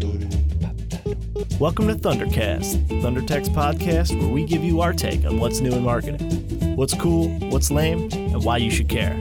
Welcome to Thundercast, Thundertech's podcast where we give you our take on what's new in marketing, what's cool, what's lame, and why you should care.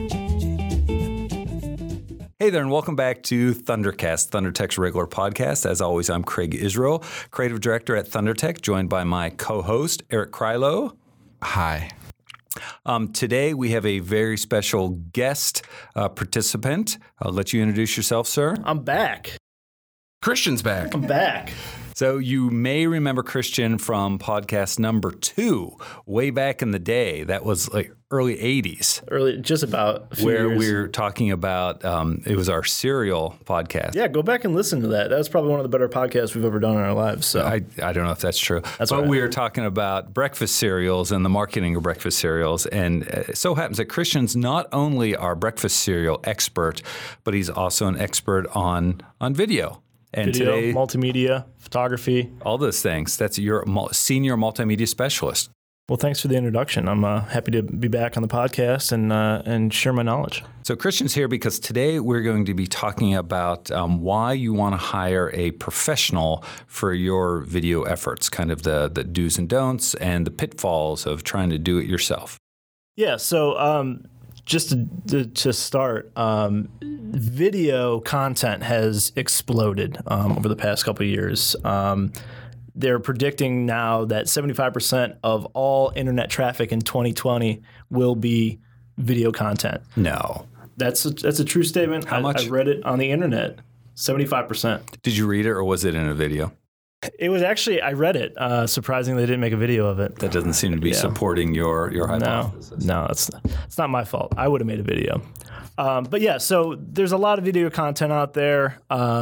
Hey there, and welcome back to Thundercast, Thundertech's regular podcast. As always, I'm Craig Israel, creative director at Thundertech, joined by my co-host, Eric Krylo. Hi. Today, we have a very special guest participant. I'll let you introduce yourself, sir. I'm back. Christian's back. I'm back. So you may remember Christian from podcast number 2, way back in the day. That was like early 80s. Just about a few where years. we were talking about, it was our cereal podcast. Yeah, go back and listen to that. That was probably one of the better podcasts we've ever done in our lives. So I don't know if that's true. That's but right. we were talking about breakfast cereals and the marketing of breakfast cereals. And it so happens that Christian's not only our breakfast cereal expert, but he's also an expert on video. And video, today, multimedia, photography. all those things. That's your senior multimedia specialist. Well, thanks for the introduction. I'm happy to be back on the podcast and share my knowledge. So Christian's here because today we're going to be talking about why you want to hire a professional for your video efforts, kind of the do's and don'ts and the pitfalls of trying to do it yourself. Yeah, so just to start, video content has exploded over the past couple of years. They're predicting now that 75% of all internet traffic in 2020 will be video content. No. That's a true statement. How much? I read it on the internet. 75%. Did you read it or was it in a video? It was actually, I read it. Surprisingly, they didn't make a video of it. That doesn't seem to be supporting your hypothesis. No, it's not my fault. I would have made a video. But yeah, so there's a lot of video content out there.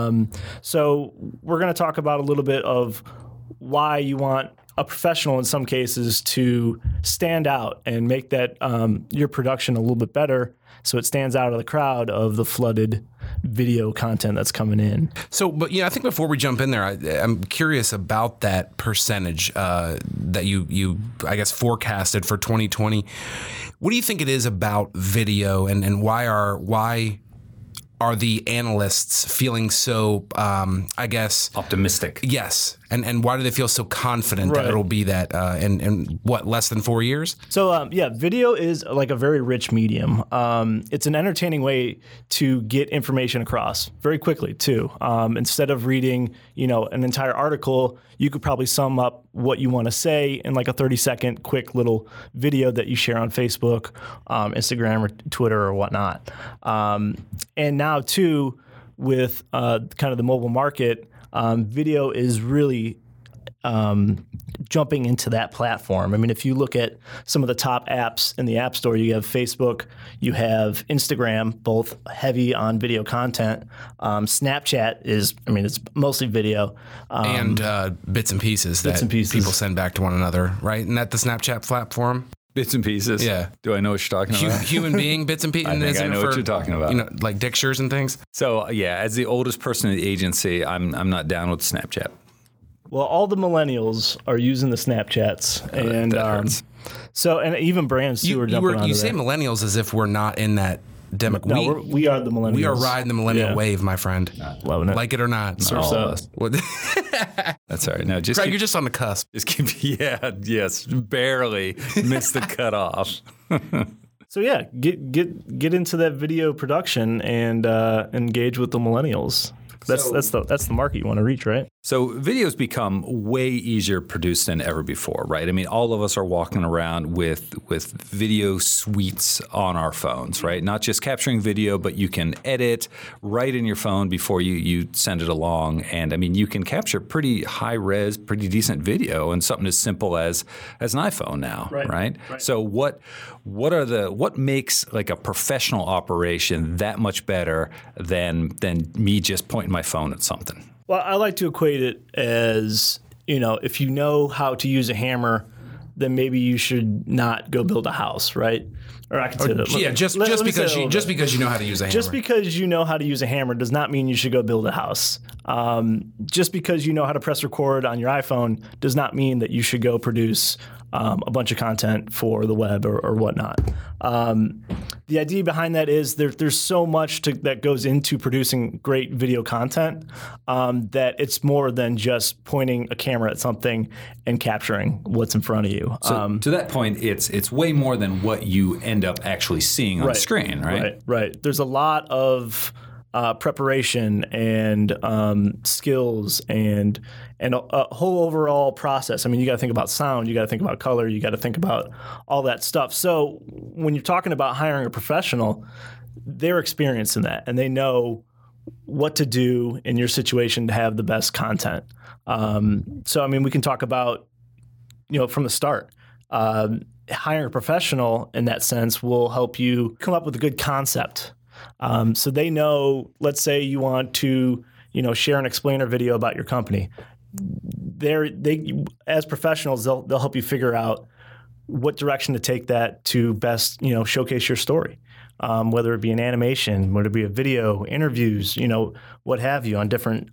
So we're going to talk about a little bit of why you want a professional in some cases to stand out and make that your production a little bit better so it stands out of the crowd of the flooded video content that's coming in. So, but I think before we jump in there, I'm curious about that percentage that you I guess forecasted for 2020. What do you think it is about video, and why are the analysts feeling so, I guess, optimistic? Yes. And why do they feel so confident that it'll be that in what, less than 4 years? So, video is like a very rich medium. It's an entertaining way to get information across very quickly, too. Instead of reading, an entire article, you could probably sum up what you want to say in like a 30-second quick little video that you share on Facebook, Instagram, or Twitter, or whatnot. And now, too, with kind of the mobile market, video is really jumping into that platform. I mean, if you look at some of the top apps in the App Store, you have Facebook, you have Instagram, both heavy on video content. Snapchat it's mostly video. And bits and pieces that people send back to one another, right? Isn't that the Snapchat platform? Bits and pieces? Yeah. Do I know what you're talking about? Human being bits and pieces? I think I know what you're talking about. Like dictures and things? So, yeah, as the oldest person in the agency, I'm not down with Snapchat. Well, all the millennials are using the Snapchats. And that hurts. So, and even brands, too, are jumping onto You say that. millennials as if we're not in that demo. No, we are the millennials. We are riding the millennial wave, my friend. Loving it. Like it or not. Surf's all of up. us. That's all right. No, just Craig, you're just on the cusp. just keep. Yeah, yes, barely missed the cutoff. So yeah, get into that video production and engage with the millennials. That's the market you want to reach, right? So videos become way easier produced than ever before, right? I mean, all of us are walking around with video suites on our phones, right? Not just capturing video, but you can edit right in your phone before you send it along. And I mean, you can capture pretty high res, pretty decent video in something as simple as an iPhone now, right? So what makes like a professional operation that much better than me just pointing my phone at something? Well, I like to equate it as, if you know how to use a hammer, then maybe you should not go build a house, right? Or I can say that. Yeah, just because you know how to use a hammer. Just because you know how to use a hammer does not mean you should go build a house. Just because you know how to press record on your iPhone does not mean that you should go produce a bunch of content for the web or whatnot. The idea behind that is there's so much that goes into producing great video content that it's more than just pointing a camera at something and capturing what's in front of you. So to that point, it's way more than what you end up actually seeing on the screen, right? Right. There's a lot of preparation and skills and a whole overall process. I mean, you got to think about sound, you got to think about color, you got to think about all that stuff. So when you're talking about hiring a professional, they're experienced in that and they know what to do in your situation to have the best content. So I mean, we can talk about, from the start. Hiring a professional in that sense will help you come up with a good concept. So they know, let's say you want to, share an explainer video about your company. They as professionals, they'll help you figure out what direction to take that to best, showcase your story. Whether it be an animation, whether it be a video, interviews, what have you, on different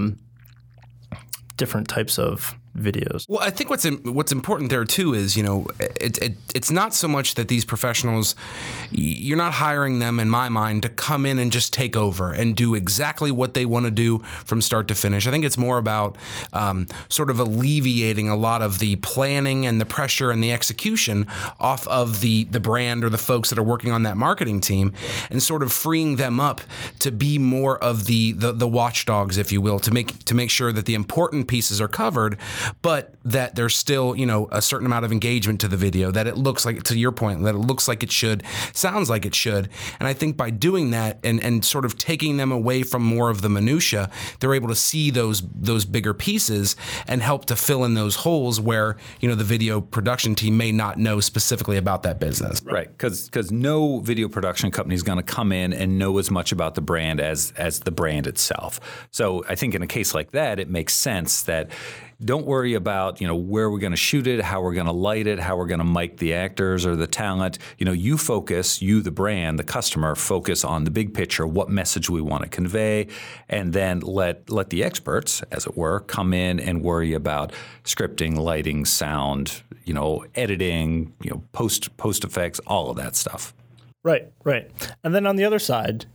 types of videos. Well, I think what's important there too is, it's not so much that these professionals, you're not hiring them, in my mind, to come in and just take over and do exactly what they want to do from start to finish. I think it's more about sort of alleviating a lot of the planning and the pressure and the execution off of the brand or the folks that are working on that marketing team, and sort of freeing them up to be more of the watchdogs, if you will, to make sure that the important pieces are covered, but that there's still, a certain amount of engagement to the video, that it looks like, to your point, that it looks like it should, sounds like it should. And I think by doing that and sort of taking them away from more of the minutia, they're able to see those bigger pieces and help to fill in those holes where, the video production team may not know specifically about that business. Right, because no video production company is going to come in and know as much about the brand as the brand itself. So I think in a case like that, it makes sense that don't worry about, where we're going to shoot it, how we're going to light it, how we're going to mic the actors or the talent. You focus, the brand, the customer, focus on the big picture, what message we want to convey, and then let the experts, as it were, come in and worry about scripting, lighting, sound, editing, post effects, all of that stuff. Right. And then on the other side,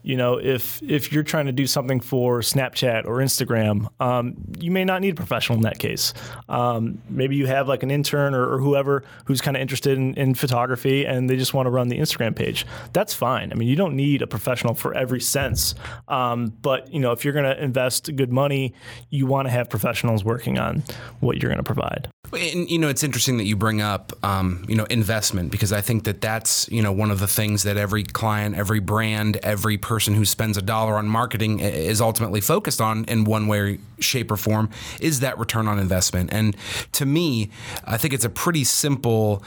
if you're trying to do something for Snapchat or Instagram, you may not need a professional in that case. Maybe you have like an intern or whoever who's kind of interested in photography and they just want to run the Instagram page. That's fine. I mean, you don't need a professional for every sense. But, if you're going to invest good money, you want to have professionals working on what you're going to provide. And, it's interesting that you bring up, investment, because I think that's, one of the things that every client, every brand, every person who spends $1 on marketing is ultimately focused on in one way, shape, or form, is that return on investment. And to me, I think it's a pretty simple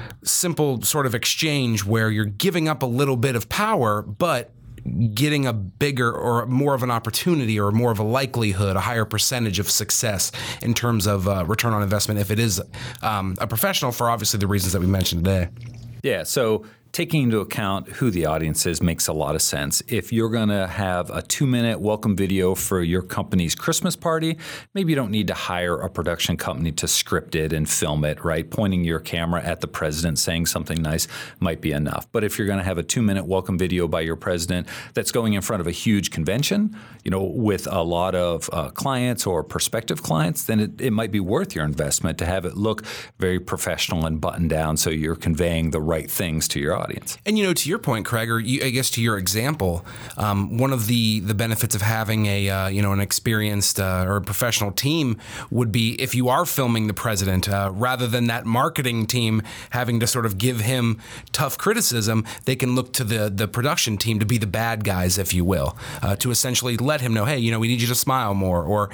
sort of exchange where you're giving up a little bit of power, but getting a bigger or more of an opportunity or more of a likelihood, a higher percentage of success in terms of return on investment if it is a professional, for obviously the reasons that we mentioned today. Yeah, so taking into account who the audience is makes a lot of sense. If you're going to have a 2-minute welcome video for your company's Christmas party, maybe you don't need to hire a production company to script it and film it, right? Pointing your camera at the president saying something nice might be enough. But if you're going to have a 2-minute welcome video by your president that's going in front of a huge convention, with a lot of clients or prospective clients, then it might be worth your investment to have it look very professional and buttoned down so you're conveying the right things to your audience. And, to your point, Craig, or I guess to your example, one of the benefits of having an experienced or professional team would be if you are filming the president, rather than that marketing team having to sort of give him tough criticism, they can look to the production team to be the bad guys, if you will, to essentially let him know, hey, we need you to smile more, or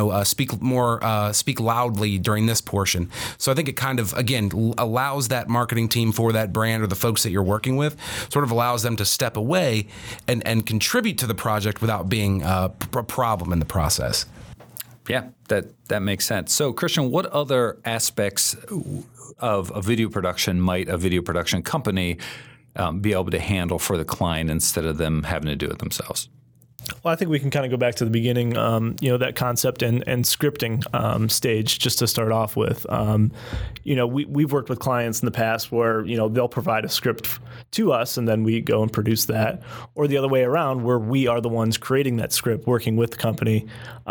speak loudly during this portion. So I think it kind of, again, allows that marketing team for that brand or the folks that you're working with, sort of allows them to step away and contribute to the project without being a problem in the process. Yeah, that makes sense. So, Christian, what other aspects of a video production might a video production company be able to handle for the client instead of them having to do it themselves? Well, I think we can kind of go back to the beginning, that concept and scripting stage just to start off with. We've worked with clients in the past where, they'll provide a script to us and then we go and produce that, or the other way around where we are the ones creating that script, working with the company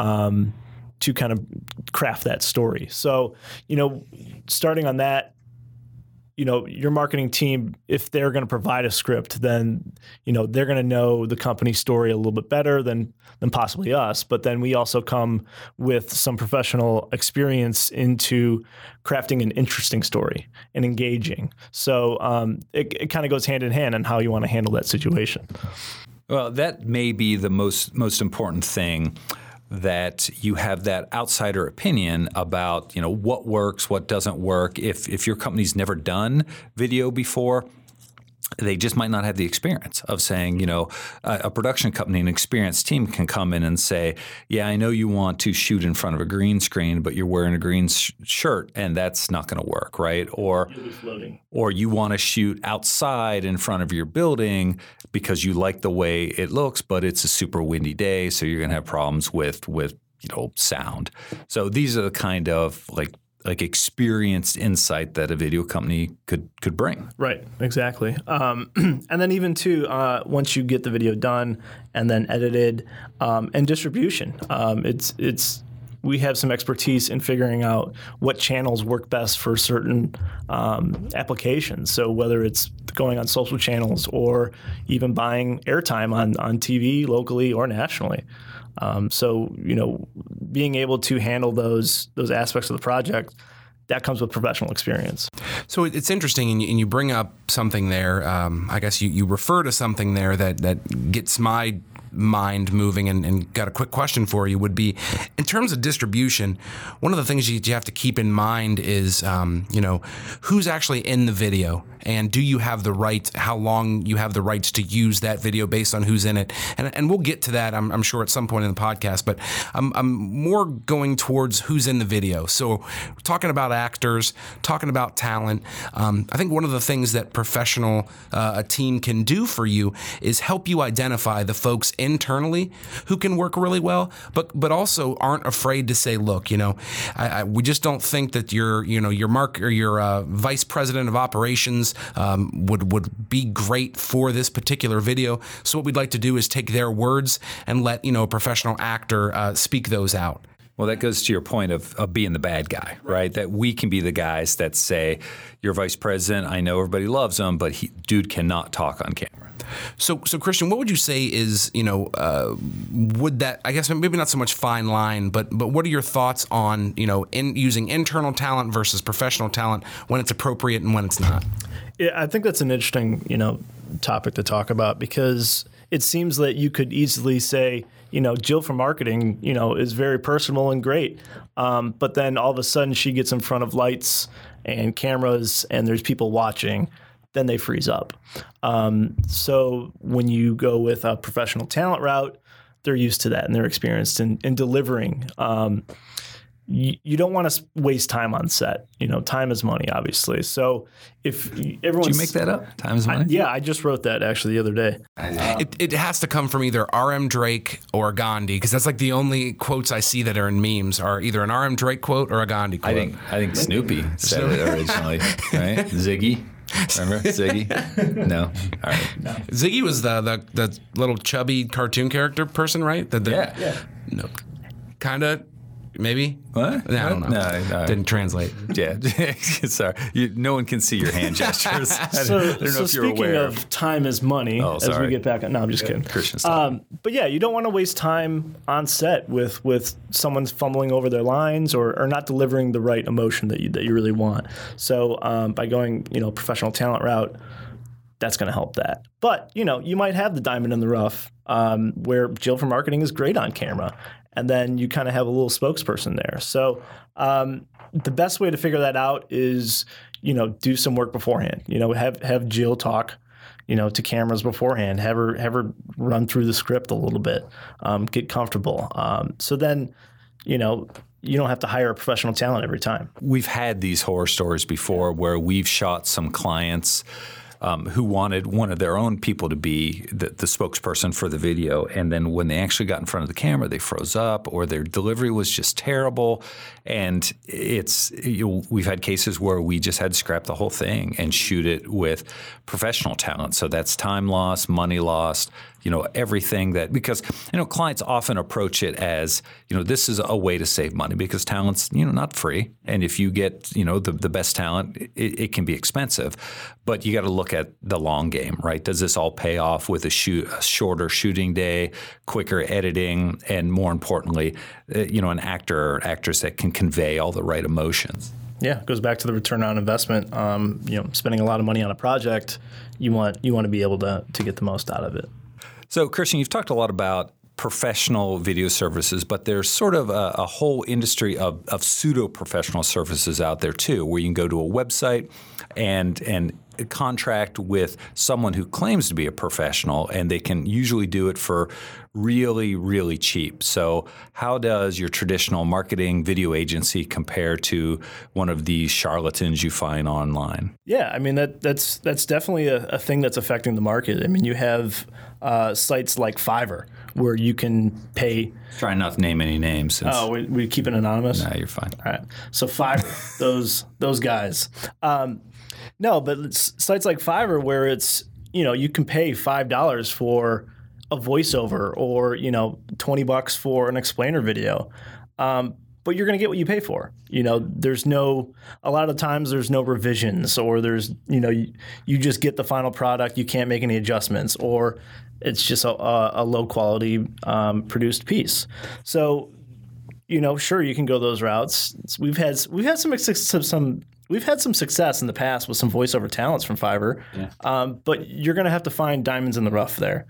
to kind of craft that story. So, starting on that, your marketing team, if they're going to provide a script, then, they're going to know the company story a little bit better than possibly us. But then we also come with some professional experience into crafting an interesting story and engaging. So it kind of goes hand in hand on how you want to handle that situation. Well, that may be the most important thing, that you have that outsider opinion about, what works, what doesn't work. If your company's never done video before, they just might not have the experience of saying, a production company, an experienced team can come in and say, yeah, I know you want to shoot in front of a green screen, but you're wearing a green shirt and that's not going to work, right? Or you want to shoot outside in front of your building because you like the way it looks, but it's a super windy day, so you're going to have problems with sound. So these are the kind of like experienced insight that a video company could bring. Right, exactly. And then even too, once you get the video done and then edited and distribution, we have some expertise in figuring out what channels work best for certain applications. So whether it's going on social channels or even buying airtime on TV locally or nationally. So being able to handle those aspects of the project, that comes with professional experience. So it's interesting, and you bring up something there. I guess you refer to something there that gets my mind moving, and got a quick question for you would be, in terms of distribution, one of the things you have to keep in mind is, who's actually in the video, and do you have the rights, how long you have the rights to use that video based on who's in it. And we'll get to that, I'm sure, at some point in the podcast, but I'm more going towards who's in the video. So we're talking about actors, talking about talent. I think one of the things that a team can do for you is help you identify the folks internally who can work really well, but also aren't afraid to say, look, we just don't think that your vice president of operations would be great for this particular video. So what we'd like to do is take their words and let a professional actor speak those out. Well, that goes to your point of being the bad guy, right? That we can be the guys that say, your vice president, I know everybody loves him, but dude cannot talk on camera. So Christian, what would you say is, would that, I guess maybe not so much fine line, but what are your thoughts on, in using internal talent versus professional talent, when it's appropriate and when it's not? Yeah, I think that's an interesting, topic to talk about, because it seems that you could easily say, Jill from marketing, is very personable and great. But then all of a sudden she gets in front of lights and cameras and there's people watching, then they freeze up. So when you go with a professional talent route, they're used to that and they're experienced in delivering. You don't want to waste time on set. Time is money, obviously. So if everyone's... Did you make that up? Time is money? I just wrote that actually the other day. It has to come from either R.M. Drake or Gandhi, because that's like the only quotes I see that are in memes are either an R.M. Drake quote or a Gandhi quote. I think Snoopy said it originally, right? Ziggy. Remember Ziggy? No. All right. No. Ziggy was the little chubby cartoon character person, right? Yeah. No. Kind of. Maybe? What? No, I don't know. No. Didn't translate. Yeah. Sorry. No one can see your hand gestures. I don't know if you're speaking aware. of time is money, as we get back on. No, I'm just kidding. Christian but yeah, you don't want to waste time on set with someone fumbling over their lines or not delivering the right emotion that you really want. So by going, professional talent route, that's going to help that. But, you might have the diamond in the rough where Jill from marketing is great on camera. And then you kind of have a little spokesperson there. So the best way to figure that out is, do some work beforehand. Have Jill talk, to cameras beforehand. Have her run through the script a little bit. Get comfortable. So then, you don't have to hire a professional talent every time. We've had these horror stories before where we've shot some clients who wanted one of their own people to be the spokesperson for the video. And then when they actually got in front of the camera, they froze up or their delivery was just terrible. And we've had cases where we just had to scrap the whole thing and shoot it with professional talent. So that's time lost, money lost, everything that, because, clients often approach it as, this is a way to save money because talent's, not free. And if you get, the best talent, it can be expensive, but you got to look at the long game, right? Does this all pay off with a shorter shooting day, quicker editing, and more importantly, an actor or actress that can convey all the right emotions? Yeah, it goes back to the return on investment. Spending a lot of money on a project, you want to be able to get the most out of it. So, Christian, you've talked a lot about professional video services, but there's sort of a whole industry of pseudo-professional services out there too, where you can go to a website and contract with someone who claims to be a professional, and they can usually do it for really, really cheap. So how does your traditional marketing video agency compare to one of these charlatans you find online? Yeah, I mean, that's definitely a thing that's affecting the market. I mean, you have sites like Fiverr where you can pay. Try not to name any names. Oh, we keep it anonymous? No, you're fine. All right. So Fiverr, those guys. No, but it's sites like Fiverr where it's, you can pay $5 for a voiceover or, $20 for an explainer video. But you're going to get what you pay for. There's a lot of times there's no revisions, or there's, you just get the final product. You can't make any adjustments, or it's just a low quality produced piece. So, sure, you can go those routes. We've had some success in the past with some voiceover talents from Fiverr, but you're going to have to find diamonds in the rough there.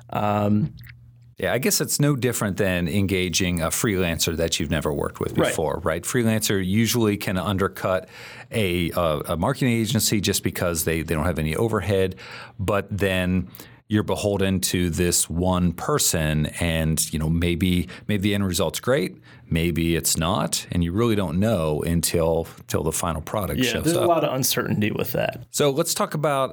Yeah, I guess it's no different than engaging a freelancer that you've never worked with before, right? Freelancer usually can undercut a marketing agency just because they don't have any overhead, but then you're beholden to this one person, and maybe the end result's great, maybe it's not, and you really don't know until the final product shows up. Yeah, there's a lot of uncertainty with that. So let's talk about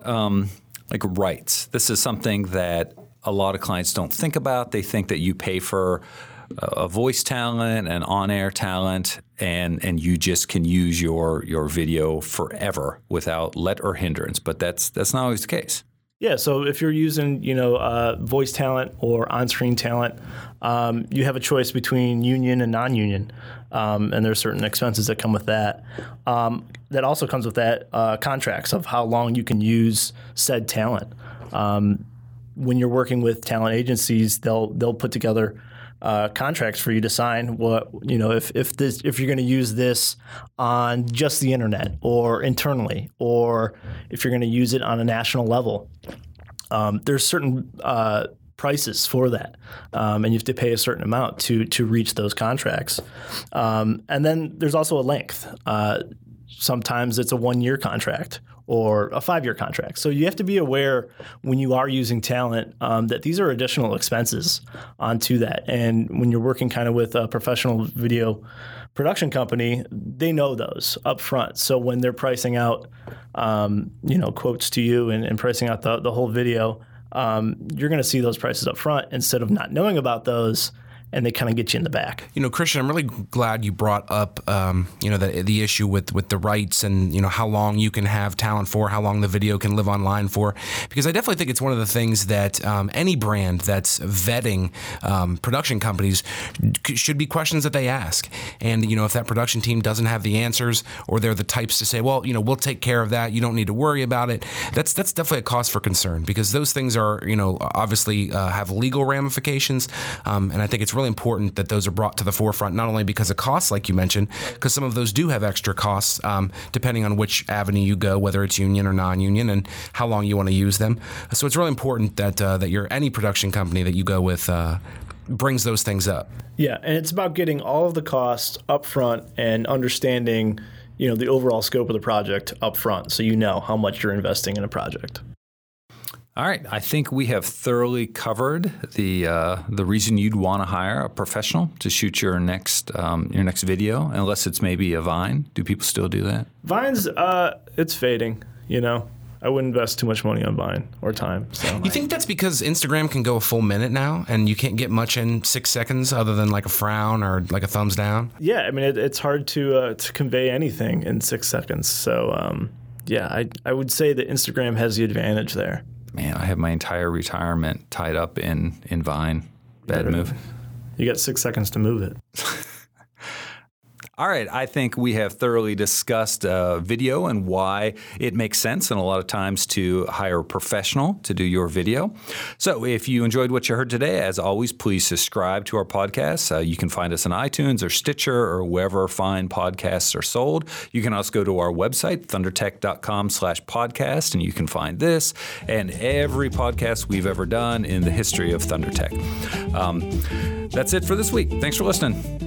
rights. This is something that a lot of clients don't think about. They think that you pay for a voice talent and on-air talent, and you just can use your video forever without let or hindrance. But that's not always the case. Yeah, so if you're using, voice talent or on-screen talent, you have a choice between union and non-union, and there's certain expenses that come with that. That also comes with that contracts of how long you can use said talent. When you're working with talent agencies, they'll put together contracts for you to sign. What if you're going to use this on just the internet or internally, or if you're going to use it on a national level. There's certain prices for that, and you have to pay a certain amount to reach those contracts. And then there's also a length. Sometimes it's a 1-year contract or a 5-year contract. So you have to be aware when you are using talent that these are additional expenses onto that. And when you're working kind of with a professional video production company, they know those up front. So when they're pricing out, quotes to you and pricing out the whole video, you're going to see those prices up front instead of not knowing about those, and they kind of get you in the back. Christian, I'm really glad you brought up, the issue with the rights and, how long you can have talent for, how long the video can live online for, because I definitely think it's one of the things that any brand that's vetting production companies should be questions that they ask. And, if that production team doesn't have the answers, or they're the types to say, well, we'll take care of that, you don't need to worry about it, that's definitely a cause for concern, because those things are, obviously have legal ramifications. And I think it's really important that those are brought to the forefront, not only because of costs, like you mentioned, because some of those do have extra costs, depending on which avenue you go, whether it's union or non-union, and how long you want to use them. So it's really important that any production company that you go with brings those things up. Yeah, and it's about getting all of the costs up front and understanding, the overall scope of the project up front, so you know how much you're investing in a project. All right, I think we have thoroughly covered the reason you'd want to hire a professional to shoot your next video, unless it's maybe a Vine. Do people still do that? Vine's it's fading, I wouldn't invest too much money on Vine or time. So You think that's because Instagram can go a full minute now, and you can't get much in 6 seconds other than like a frown or like a thumbs down? Yeah, I mean, it's hard to convey anything in 6 seconds. So, yeah, I would say that Instagram has the advantage there. Man, I have my entire retirement tied up in Vine. Bad move. You got 6 seconds to move it. All right, I think we have thoroughly discussed video and why it makes sense and a lot of times to hire a professional to do your video. So if you enjoyed what you heard today, as always, please subscribe to our podcast. You can find us on iTunes or Stitcher or wherever fine podcasts are sold. You can also go to our website, thundertech.com/podcast, and you can find this and every podcast we've ever done in the history of ThunderTech. That's it for this week. Thanks for listening.